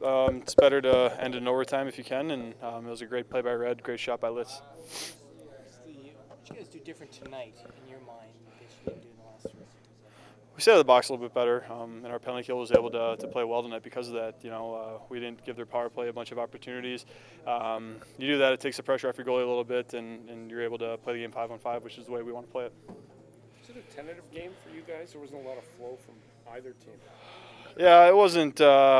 It's better to end in overtime if you can, and it was a great play by Red, great shot by Litz. What did you guys do different tonight in your mind that you didn't do in the last three? We stayed out of the box a little bit better, and our penalty kill was able to play well tonight because of that. We didn't give their power play a bunch of opportunities. You do that, it takes the pressure off your goalie a little bit, and you're able to play the game 5-on-5, which is the way we want to play it. Was it a tentative game for you guys? There wasn't a lot of flow from either team. Yeah, it wasn't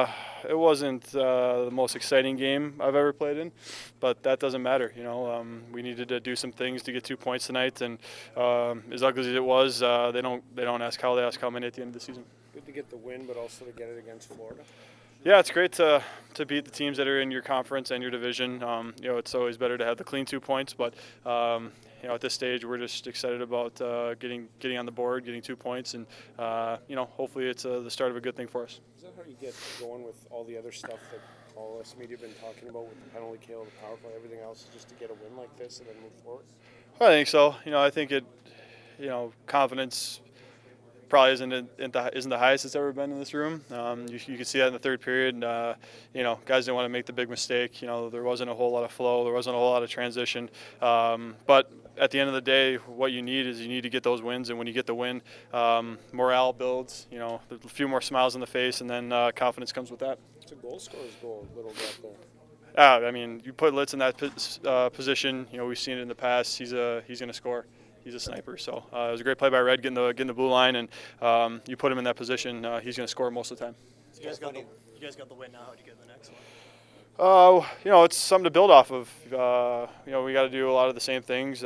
the most exciting game I've ever played in, but that doesn't matter. We needed to do some things to get 2 points tonight, and as ugly as it was, they don't ask how, they ask how many at the end of the season. Good to get the win, but also to get it against Florida. Yeah, it's great to beat the teams that are in your conference and your division. It's always better to have the clean 2 points, but at this stage, we're just excited about getting on the board, getting 2 points, and hopefully it's the start of a good thing for us. Is that how you get going with all the other stuff that all us media have been talking about with the penalty kill, the power play, everything else, just to get a win like this and then move forward? I think so. I think confidence probably isn't the highest it's ever been in this room. You can see that in the third period. Guys didn't want to make the big mistake. There wasn't a whole lot of flow. There wasn't a whole lot of transition. But at the end of the day, what you need to get those wins. And when you get the win, morale builds. A few more smiles on the face, and then confidence comes with that. It's a goal scorer's goal, little gap there. You put Litz in that position. We've seen it in the past. He's going to score. He's a sniper. So it was a great play by Red getting the blue line, and you put him in that position, he's going to score most of the time. So you guys got the win now. How do you get the next one? It's something to build off of. We got to do a lot of the same things.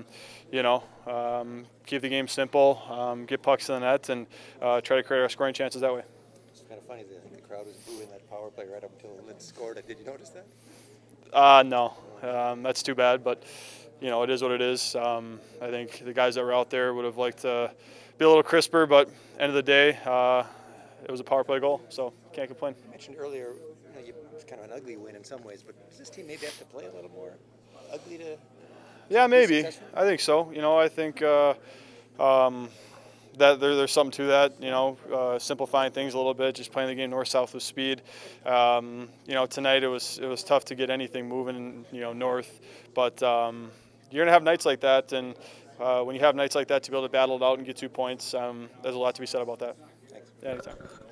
Keep the game simple, get pucks to the net, and try to create our scoring chances that way. It's kind of funny that I think the crowd was booing that power play right up until Litz scored. Did you notice that? No, that's too bad, but it is what it is. I think the guys that were out there would have liked to be a little crisper, but end of the day, it was a power play goal, so can't complain. You mentioned earlier, it's kind of an ugly win in some ways, but does this team maybe have to play a little more ugly to? Yeah, maybe. I think so. I think that there's something to that. Simplifying things a little bit, just playing the game north-south with speed. Tonight it was tough to get anything moving, north, but you're gonna have nights like that, and when you have nights like that, to be able to battle it out and get 2 points, there's a lot to be said about that. Thanks. Yeah, anytime.